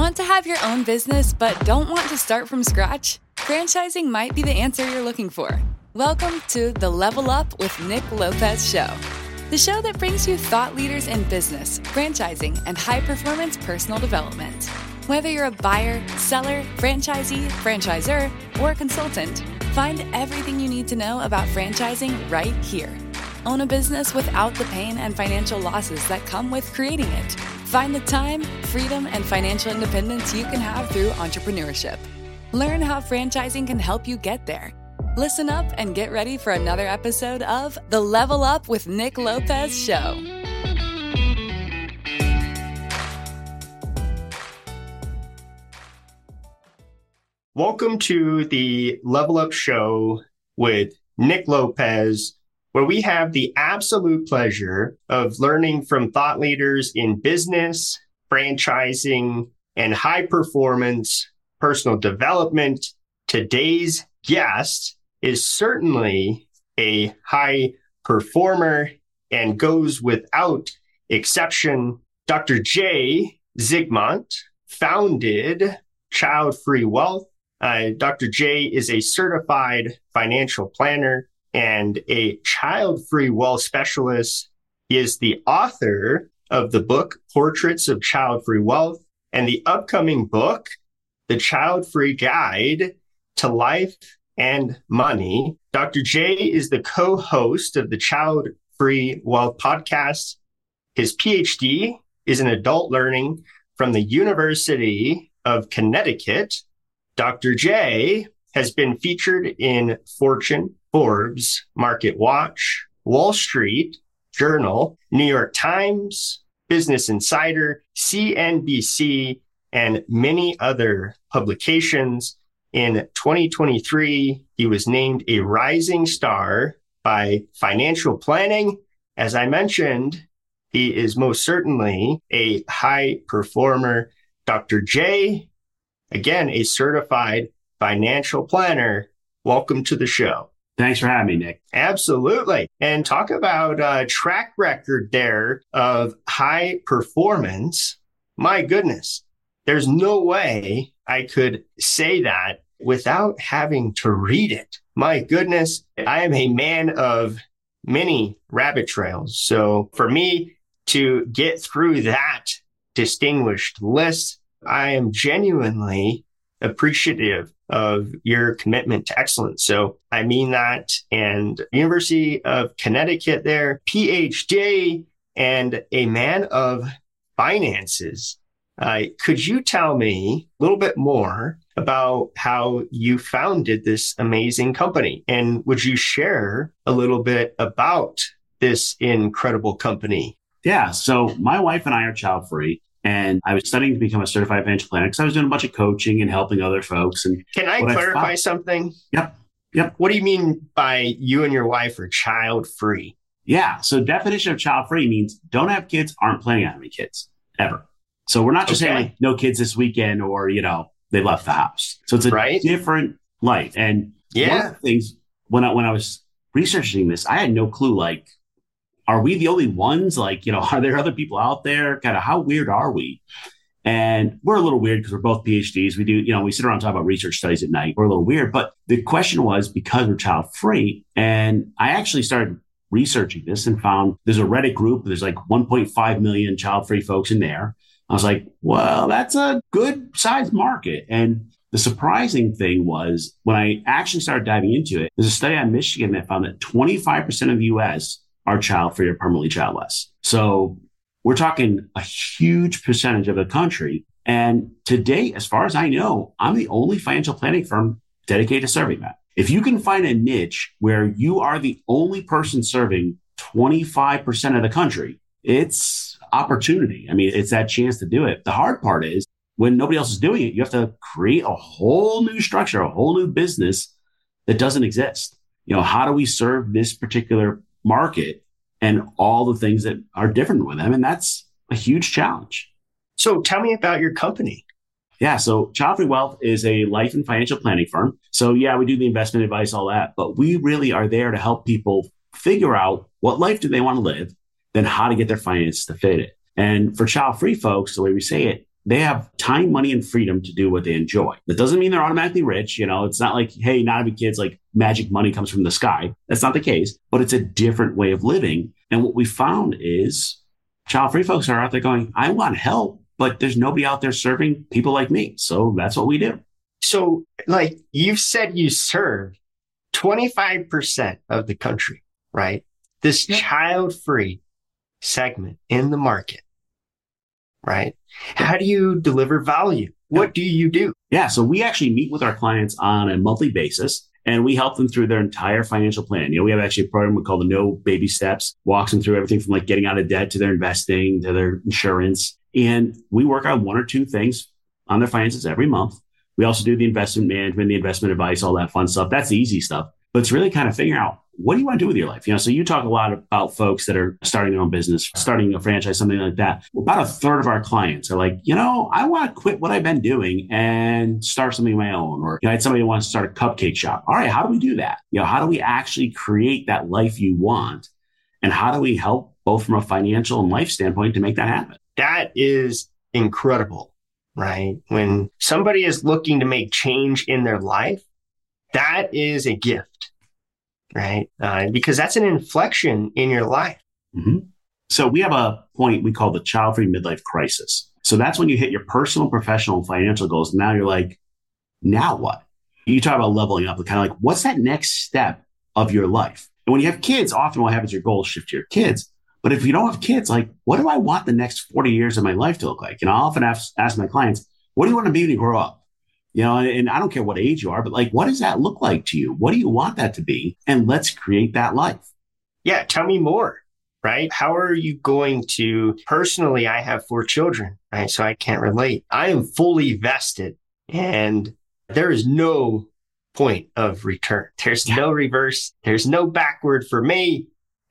Want to have your own business but don't want to start from scratch? Franchising might be the answer you're looking for. Welcome to the Level Up with Nick Lopez show. The show that brings you thought leaders in business, franchising, and high-performance personal development. Whether you're a buyer, seller, franchisee, franchisor, or a consultant, find everything you need to know about franchising right here. Own a business without the pain and financial losses that come with creating it. Find the time, freedom, and financial independence you can have through entrepreneurship. Learn how franchising can help you get there. Listen up and get ready for another episode of the Level Up with Nick Lopez show. Welcome to the Level Up show with Nick Lopez, where we have the absolute pleasure of learning from thought leaders in business, franchising, and high performance personal development. Today's guest is certainly a high performer and goes without exception. Dr. Jay Zygmunt founded Child Free Wealth. Dr. Jay is a certified financial planner and a child-free wealth specialist. He is the author of the book, Portraits of Child-Free Wealth, and the upcoming book, The Child-Free Guide to Life and Money. Dr. Jay is the co-host of the Child-Free Wealth podcast. His PhD is in adult learning from the University of Connecticut. Dr. Jay has been featured in Fortune, Forbes, Market Watch, Wall Street Journal, New York Times, Business Insider, CNBC, and many other publications. In 2023, he was named a rising star by Financial Planning. As I mentioned, he is most certainly a high performer. Dr. Jay, again, a certified financial planner. Welcome to the show. Thanks for having me, Nick. Absolutely. And talk about a track record there of high performance. My goodness, there's no way I could say that without having to read it. My goodness, I am a man of many rabbit trails. So for me to get through that distinguished list, I am genuinely appreciative of your commitment to excellence. So I mean that. And University of Connecticut there, PhD, and a man of finances. Could you tell me a little bit more about how you founded this amazing company? And would you share a little bit about this incredible company? Yeah. So my wife and I are child free. And I was studying to become a certified financial planner because I was doing a bunch of coaching and helping other folks. And can I clarify something? Yep. What do you mean by you and your wife are child free? Yeah. So definition of child free means don't have kids, aren't planning on having kids ever. So we're not just saying like no kids this weekend or, they left the house. So it's a different life. And one of the things when I was researching this, I had no clue, are we the only ones? Are there other people out there? Kind of how weird are we? And we're a little weird because we're both PhDs. We do, we sit around and talk about research studies at night. We're a little weird. But the question was because we're child free. And I actually started researching this and found there's a Reddit group. There's 1.5 million child free folks in there. I was like, well, that's a good sized market. And the surprising thing was when I actually started diving into it, there's a study out of Michigan that found that 25% of the US are child-free or permanently childless. So we're talking a huge percentage of the country. And to date, as far as I know, I'm the only financial planning firm dedicated to serving that. If you can find a niche where you are the only person serving 25% of the country, it's opportunity. I mean, it's that chance to do it. The hard part is when nobody else is doing it, you have to create a whole new structure, a whole new business that doesn't exist. How do we serve this particular market and all the things that are different with them? And that's a huge challenge. So tell me about your company. Yeah. So Child Free Wealth is a life and financial planning firm. So yeah, we do the investment advice, all that, but we really are there to help people figure out what life do they want to live, then how to get their finances to fit it. And for child free folks, the way we say it, they have time, money, and freedom to do what they enjoy. That doesn't mean they're automatically rich. It's not like, hey, not every kid's like magic money comes from the sky. That's not the case, but it's a different way of living. And what we found is child-free folks are out there going, I want help, but there's nobody out there serving people like me. So that's what we do. So like you've said, you serve 25% of the country, right? This child-free segment in the market, right? How do you deliver value? What do you do? Yeah. So we actually meet with our clients on a monthly basis and we help them through their entire financial plan. We have actually a program we call the No Baby Steps, walks them through everything from like getting out of debt to their investing to their insurance. And we work on one or two things on their finances every month. We also do the investment management, the investment advice, all that fun stuff. That's the easy stuff. But it's really kind of figuring out, what do you want to do with your life? So you talk a lot about folks that are starting their own business, starting a franchise, something like that. About a third of our clients are like, I want to quit what I've been doing and start something of my own. Or I had somebody who wants to start a cupcake shop. All right, how do we do that? How do we actually create that life you want? And how do we help both from a financial and life standpoint to make that happen? That is incredible, right? When somebody is looking to make change in their life, that is a gift, right? Because that's an inflection in your life. Mm-hmm. So we have a point we call the child-free midlife crisis. So that's when you hit your personal, professional, and financial goals. Now you're like, now what? You talk about leveling up, kind of like, what's that next step of your life? And when you have kids, often what happens, your goals shift to your kids. But if you don't have kids, like, what do I want the next 40 years of my life to look like? I often ask my clients, what do you want to be when you grow up? And I don't care what age you are, but like, what does that look like to you? What do you want that to be? And let's create that life. Yeah. Tell me more, right? How are you going to, personally, I have 4 children, right? So I can't relate. I am fully vested and there is no point of return. There's no reverse. There's no backward for me.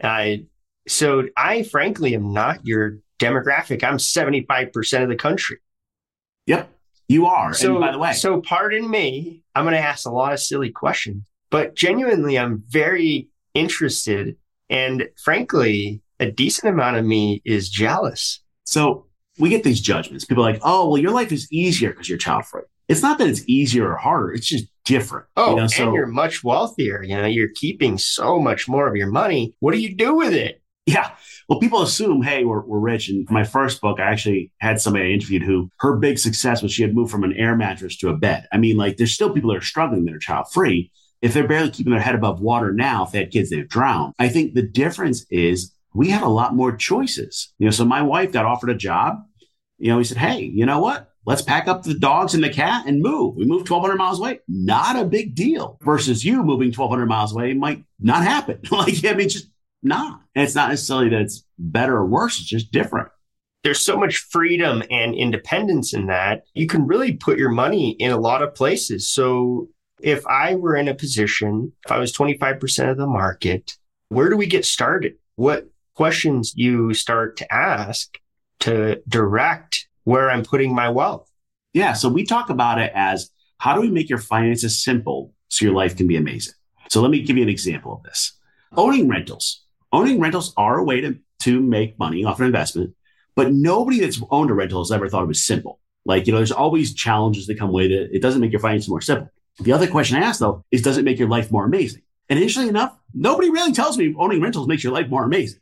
So I frankly am not your demographic. I'm 75% of the country. Yep. You are. So, and by the way, so pardon me, I'm going to ask a lot of silly questions, but genuinely, I'm very interested. And frankly, a decent amount of me is jealous. So we get these judgments. People are like, oh, well, your life is easier because you're child free. It's not that it's easier or harder. It's just different. Oh, and you're much wealthier. You're keeping so much more of your money. What do you do with it? Yeah. Well, people assume, hey, we're rich. And for my first book, I actually had somebody I interviewed who her big success was she had moved from an air mattress to a bed. I mean, like there's still people that are struggling that are child free. If they're barely keeping their head above water now, if they had kids, they'd drown. I think the difference is we have a lot more choices. So my wife got offered a job. We said, hey, you know what? Let's pack up the dogs and the cat and move. We moved 1,200 miles away. Not a big deal. Versus you moving 1,200 miles away might not happen. Just not. And it's not necessarily that it's better or worse. It's just different. There's so much freedom and independence in that. You can really put your money in a lot of places. So if I were in a position, if I was 25% of the market, where do we get started? What questions you start to ask to direct where I'm putting my wealth? Yeah. So we talk about it as how do we make your finances simple so your life can be amazing? So let me give you an example of this. Owning rentals. Owning rentals are a way to make money off an investment, but nobody that's owned a rental has ever thought it was simple. There's always challenges that come with it. It doesn't make your finances more simple. The other question I ask, though, is does it make your life more amazing? And interestingly enough, nobody really tells me owning rentals makes your life more amazing.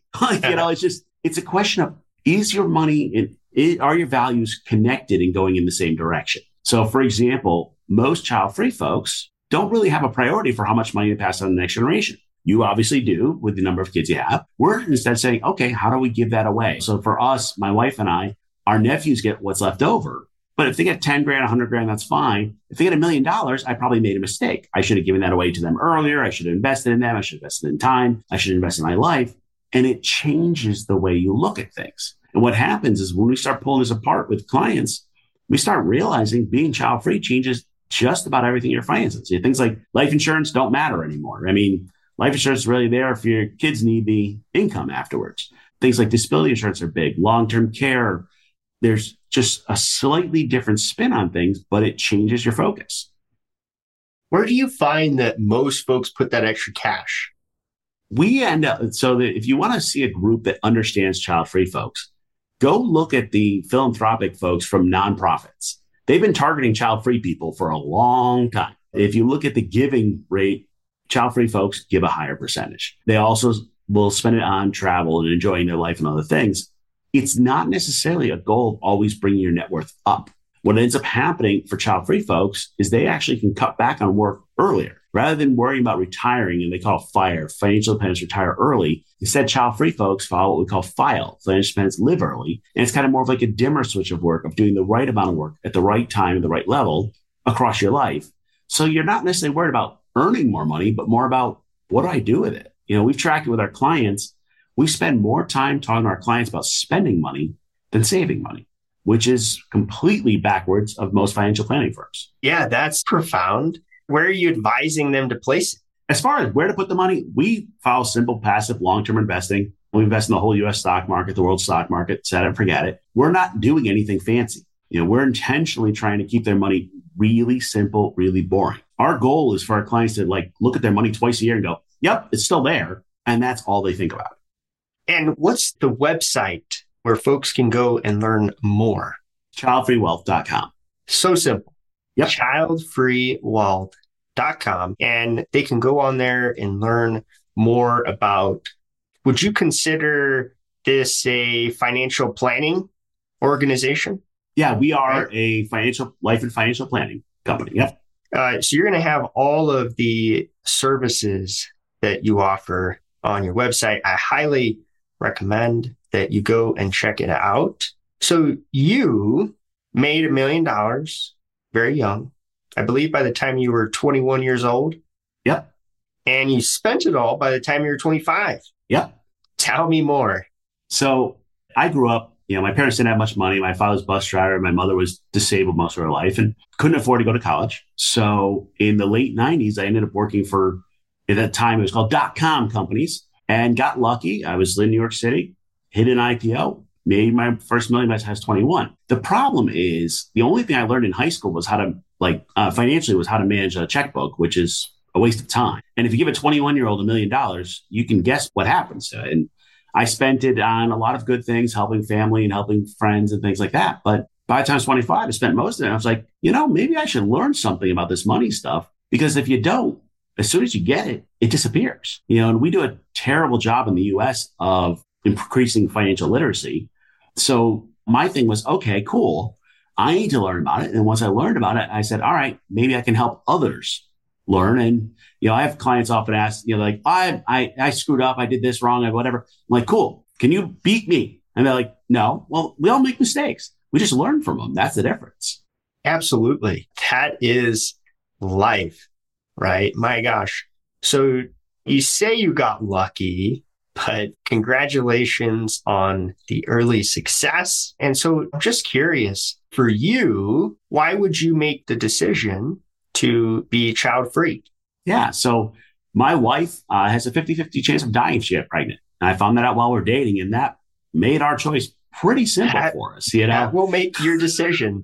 It's a question of, is your money and are your values connected and going in the same direction? So, for example, most child-free folks don't really have a priority for how much money to pass on to the next generation. You obviously do with the number of kids you have. We're instead saying, okay, how do we give that away? So for us, my wife and I, our nephews get what's left over. But if they get 10 grand, 100 grand, that's fine. If they get $1 million, I probably made a mistake. I should have given that away to them earlier. I should have invested in them. I should have invested in time. I should invest in my life. And it changes the way you look at things. And what happens is when we start pulling this apart with clients, we start realizing being child-free changes just about everything in your finances. Things like life insurance don't matter anymore. Life insurance is really there if your kids need the income afterwards. Things like disability insurance are big. Long-term care, there's just a slightly different spin on things, but it changes your focus. Where do you find that most folks put that extra cash? We end up, so that if you want to see a group that understands child-free folks, Go look at the philanthropic folks from nonprofits. They've been targeting child-free people for a long time. If you look at the giving rate, child-free folks give a higher percentage. They also will spend it on travel and enjoying their life and other things. It's not necessarily a goal of always bringing your net worth up. What ends up happening for child-free folks is they actually can cut back on work earlier. Rather than worrying about retiring, and they call it FIRE, financial independence, retire early. Instead, child-free folks follow what we call FILE, financial independence, live early. And it's kind of more of like a dimmer switch of work, of doing the right amount of work at the right time, at the right level across your life. So you're not necessarily worried about earning more money, but more about what do I do with it? We've tracked it with our clients. We spend more time talking to our clients about spending money than saving money, which is completely backwards of most financial planning firms. Yeah, that's profound. Where are you advising them to place it? As far as where to put the money, we follow simple, passive, long-term investing. We invest in the whole U.S. stock market, the world stock market, set it and forget it. We're not doing anything fancy. We're intentionally trying to keep their money really simple, really boring. Our goal is for our clients to look at their money twice a year and go, yep, it's still there. And that's all they think about. And what's the website where folks can go and learn more? Childfreewealth.com. So simple. Yep. Childfreewealth.com. And they can go on there and learn more about, would you consider this a financial planning organization? Yeah, we are a life and financial planning company. Yep. So you're going to have all of the services that you offer on your website. I highly recommend that you go and check it out. So you made $1 million very young. I believe by the time you were 21 years old. Yep. And you spent it all by the time you were 25. Yep. Tell me more. So I grew up, my parents didn't have much money. My father was a bus driver. My mother was disabled most of her life and couldn't afford to go to college. So in the late 90s, I ended up working for, at that time, it was called .com companies, and got lucky. I was in New York City, hit an IPO, made my first $1 million by the time I was 21. The problem is the only thing I learned in high school was how to financially was how to manage a checkbook, which is a waste of time. And if you give a 21-year-old $1 million, you can guess what happens. And I spent it on a lot of good things, helping family and helping friends and things like that. But by the time I was 25, I spent most of it. I was like, maybe I should learn something about this money stuff, because if you don't, as soon as you get it, it disappears. And we do a terrible job in the US of increasing financial literacy. So my thing was, okay, cool. I need to learn about it. And once I learned about it, I said, all right, maybe I can help others learn. And, I have clients often ask, I screwed up. I did this wrong. I whatever. I'm like, cool. Can you beat me? And they're like, no. Well, we all make mistakes. We just learn from them. That's the difference. Absolutely. That is life, right? My gosh. So you say you got lucky, but congratulations on the early success. And so I'm just curious, for you, why would you make the decision to be child-free? Yeah. So my wife has a 50-50 chance of dying if she got pregnant. And I found that out while we're dating, and that made our choice pretty simple for us. That will make your decision.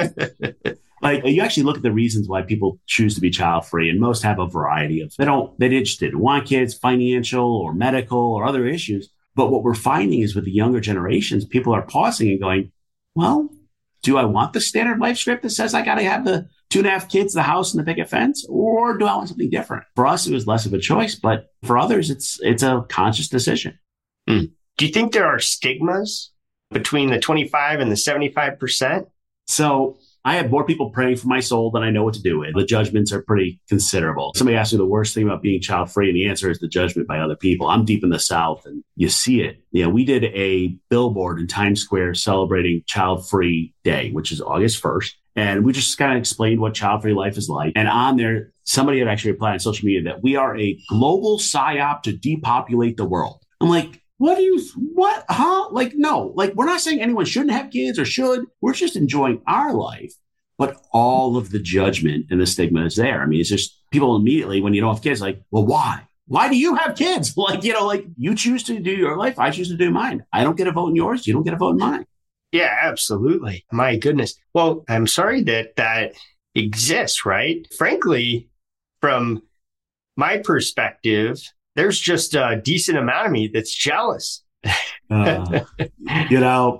You actually look at the reasons why people choose to be child-free, and most have a variety of, they just didn't want kids, financial or medical or other issues. But what we're finding is with the younger generations, people are pausing and going, well, do I want the standard life script that says I got to have the 2.5 kids, the house, and the picket fence? Or do I want something different? For us, it was less of a choice, but for others, it's a conscious decision. Do you think there are stigmas between the 25 and the 75%? So I have more people praying for my soul than I know what to do with. The judgments are pretty considerable. Somebody asked me the worst thing about being child-free, and the answer is the judgment by other people. I'm deep in the South, and you see it. We did a billboard in Times Square celebrating Child-Free Day, which is August 1st. And we just kind of explained what child-free life is like. And on there, somebody had actually replied on social media that we are a global psyop to depopulate the world. I'm like, what? Huh? No, we're not saying anyone shouldn't have kids or should. We're just enjoying our life. But all of the judgment and the stigma is there. I mean, it's just people immediately, when you don't have kids, well, why? Why do you have kids? You choose to do your life. I choose to do mine. I don't get a vote in yours. You don't get a vote in mine. Yeah, absolutely. My goodness. Well, I'm sorry that exists, right? Frankly, from my perspective, there's just a decent amount of me that's jealous.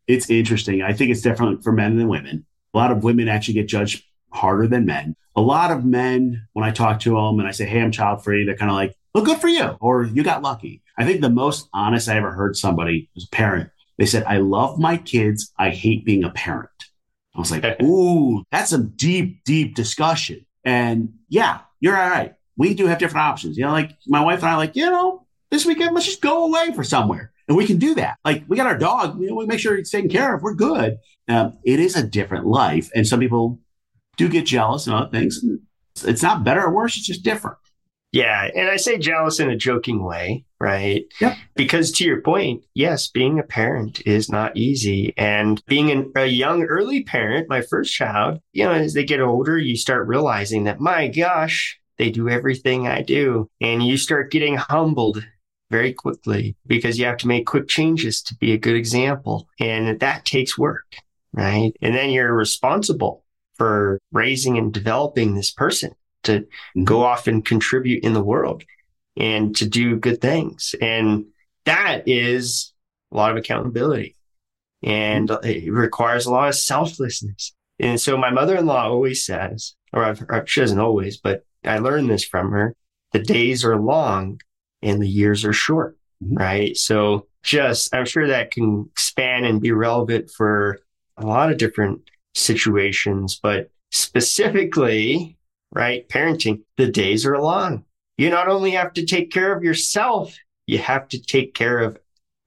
It's interesting. I think it's different for men than women. A lot of women actually get judged harder than men. A lot of men, when I talk to them and I say, hey, I'm child free, they're kind of like, well, good for you. Or you got lucky. I think the most honest I ever heard somebody was a parent. They said, I love my kids. I hate being a parent. I was like, ooh, that's some deep, deep discussion. And yeah, you're all right. We do have different options. Like my wife and I this weekend, let's just go away for somewhere. And we can do that. Like we got our dog, we make sure it's taken care of. We're good. It is a different life. And some people do get jealous and other things. It's not better or worse. It's just different. Yeah. And I say jealous in a joking way, right? Yep. Because to your point, yes, being a parent is not easy. And being a young, early parent, my first child, as they get older, you start realizing that, my gosh, they do everything I do. And you start getting humbled very quickly because you have to make quick changes to be a good example. And that takes work, right? And then you're responsible for raising and developing this person to go off and contribute in the world and to do good things. And that is a lot of accountability and it requires a lot of selflessness. And so my mother-in-law always says, she doesn't always, but I learned this from her, the days are long and the years are short, right? So I'm sure that can span and be relevant for a lot of different situations, but specifically, right, parenting, the days are long. You not only have to take care of yourself, you have to take care of,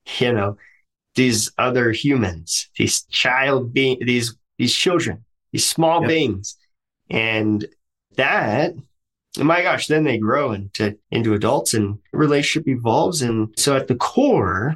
these other humans, these children, these small beings. And that, oh my gosh, then they grow into adults and relationship evolves. And so at the core,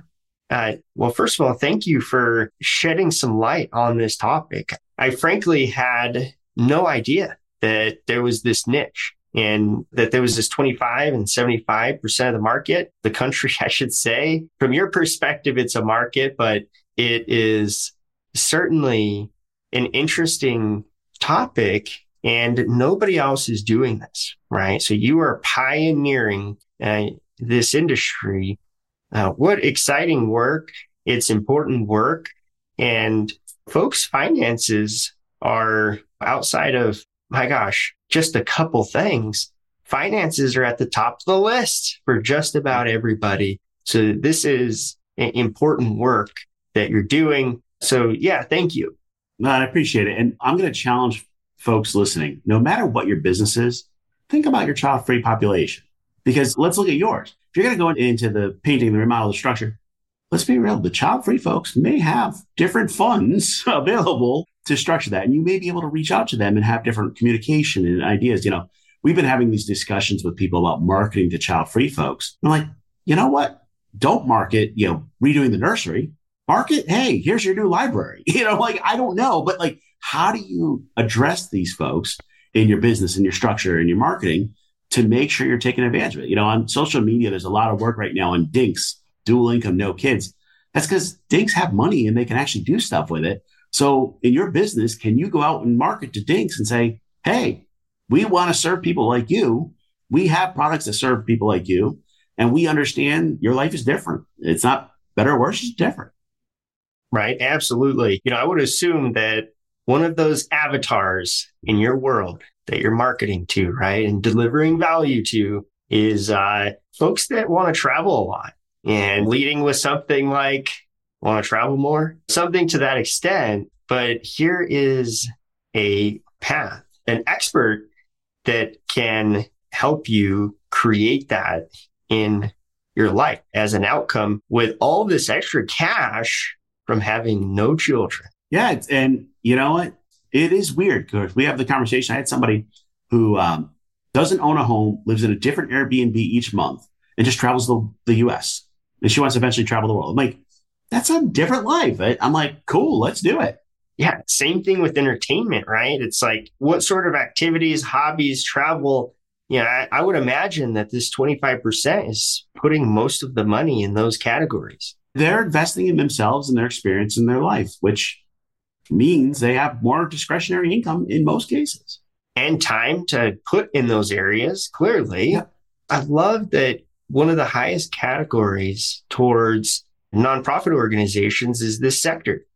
first of all, thank you for shedding some light on this topic. I frankly had no idea that there was this niche and that there was this 25 and 75% of the market, the country, I should say. From your perspective, it's a market, but it is certainly an interesting topic and nobody else is doing this, right? So you are pioneering this industry. What exciting work. It's important work. And folks' finances are outside of, my gosh, just a couple things. Finances are at the top of the list for just about everybody. So this is important work that you're doing. So yeah, thank you. No, I appreciate it. And I'm going to challenge folks listening, no matter what your business is, think about your child-free population. Because let's look at yours. If you're going to go into the painting, the remodel, the structure, let's be real. The child-free folks may have different funds available to structure that. And you may be able to reach out to them and have different communication and ideas. We've been having these discussions with people about marketing to child-free folks. I'm like, you know what? Don't market, redoing the nursery. Market, hey, here's your new library. I don't know. But how do you address these folks in your business, in your structure, in your marketing to make sure you're taking advantage of it? On social media, there's a lot of work right now on dinks, dual income, no kids. That's because dinks have money and they can actually do stuff with it. So in your business, can you go out and market to dinks and say, hey, we want to serve people like you. We have products that serve people like you. And we understand your life is different. It's not better or worse, it's different. Right. Absolutely. I would assume that one of those avatars in your world that you're marketing to, right, and delivering value to is folks that want to travel a lot and leading with something like want to travel more, something to that extent. But here is a path, an expert that can help you create that in your life as an outcome with all this extra cash from having no children. Yeah. And you know what? It is weird because we have the conversation. I had somebody who doesn't own a home, lives in a different Airbnb each month and just travels the US. And she wants to eventually travel the world. I'm like, that's a different life. I'm like, cool, let's do it. Yeah. Same thing with entertainment, right? It's like, what sort of activities, hobbies, travel? I would imagine that this 25% is putting most of the money in those categories. They're investing in themselves and their experience in their life, which means they have more discretionary income in most cases. And time to put in those areas, clearly. Yeah. I love that one of the highest categories towards nonprofit organizations is this sector.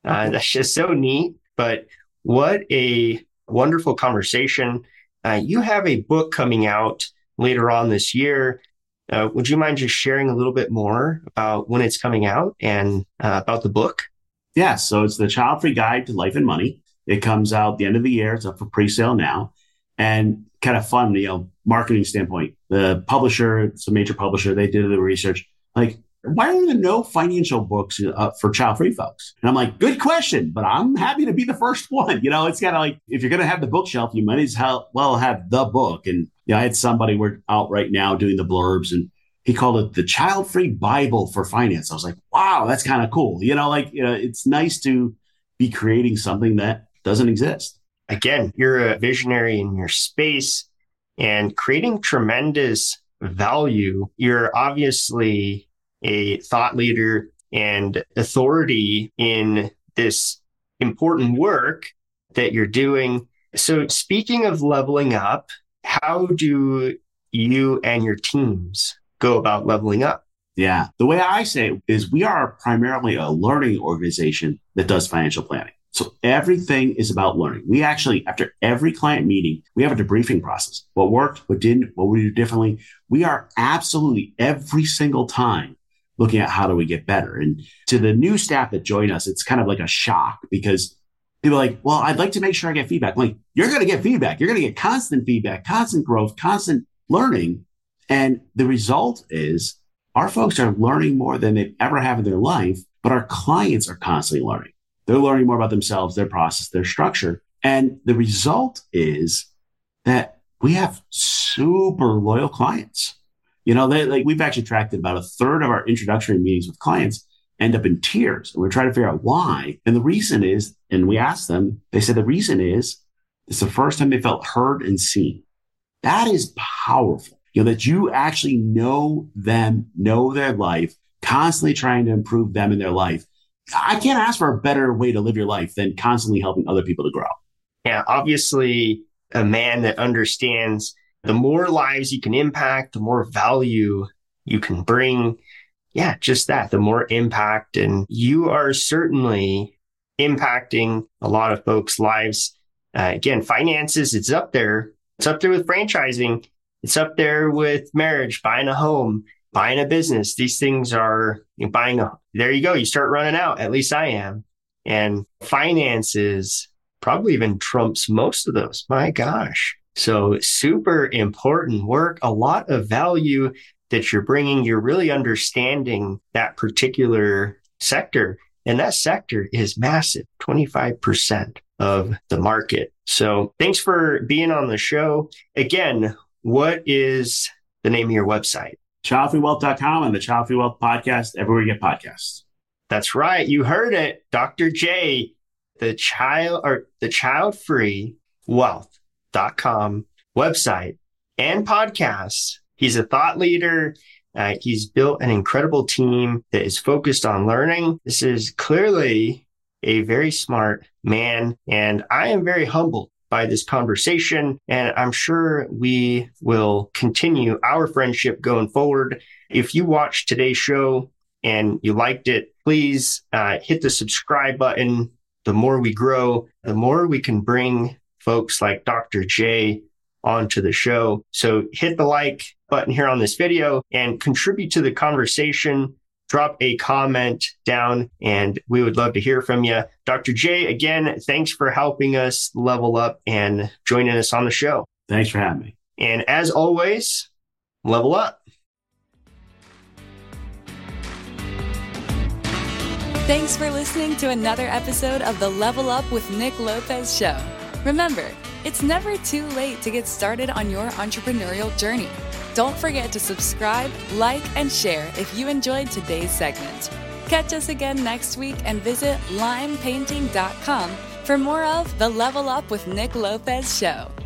That's just so neat. But what a wonderful conversation. You have a book coming out later on this year. Would you mind just sharing a little bit more about when it's coming out and about the book? Yeah, so it's the Child-Free Guide to Life and Money. It comes out the end of the year. It's up for pre-sale now. And kind of fun, marketing standpoint. The publisher, it's a major publisher, they did the research. Like, why are there no financial books for child-free folks? And I'm like, good question, but I'm happy to be the first one. It's kind of like, if you're going to have the bookshelf, you might as well have the book. And I had somebody, we're out right now doing the blurbs, and he called it the Child-Free Bible for Finance. I was like, wow, that's kind of cool. It's nice to be creating something that doesn't exist. Again, you're a visionary in your space and creating tremendous value. You're obviously a thought leader and authority in this important work that you're doing. So speaking of leveling up, how do you and your teams go about leveling up? Yeah. The way I say it is we are primarily a learning organization that does financial planning. So everything is about learning. We actually, after every client meeting, we have a debriefing process. What worked, what didn't, what we do differently. We are absolutely every single time looking at how do we get better. And to the new staff that join us, it's kind of like a shock because people are like, well, I'd like to make sure I get feedback. I'm like, you're going to get feedback. You're going to get constant feedback, constant growth, constant learning. And the result is our folks are learning more than they've ever have in their life, but our clients are constantly learning. They're learning more about themselves, their process, their structure. And the result is that we have super loyal clients. We've actually tracked about a third of our introductory meetings with clients end up in tears. And we're trying to figure out why. And the reason is, and we asked them, they said the reason is it's the first time they felt heard and seen. That is powerful. That you actually know them, know their life, constantly trying to improve them in their life. I can't ask for a better way to live your life than constantly helping other people to grow. Yeah, obviously a man that understands the more lives you can impact, the more value you can bring. Yeah, just that, the more impact. And you are certainly impacting a lot of folks' lives. Again, finances, it's up there. It's up there with franchising. It's up there with marriage, buying a home, buying a business. These things are there you go. You start running out. At least I am. And finances probably even trumps most of those. My gosh. So super important work, a lot of value that you're bringing. You're really understanding that particular sector. And that sector is massive, 25% of the market. So thanks for being on the show. Again, what is the name of your website? ChildFreeWealth.com and the Child-Free Wealth Podcast, everywhere you get podcasts. That's right. You heard it. Dr. J, the Child-Free Wealth.com website and podcasts. He's a thought leader. He's built an incredible team that is focused on learning. This is clearly a very smart man, and I am very humbled by this conversation, and I'm sure we will continue our friendship going forward. If you watched today's show and you liked it, please hit the subscribe button. The more we grow, the more we can bring folks like Dr. J onto the show. So hit the like button here on this video and contribute to the conversation. Drop a comment down and we would love to hear from you. Dr. J, again, thanks for helping us level up and joining us on the show. Thanks for having me. And as always, level up. Thanks for listening to another episode of the Level Up with Nick Lopez show. Remember, it's never too late to get started on your entrepreneurial journey. Don't forget to subscribe, like, and share if you enjoyed today's segment. Catch us again next week and visit limepainting.com for more of the Level Up with Nick Lopez show.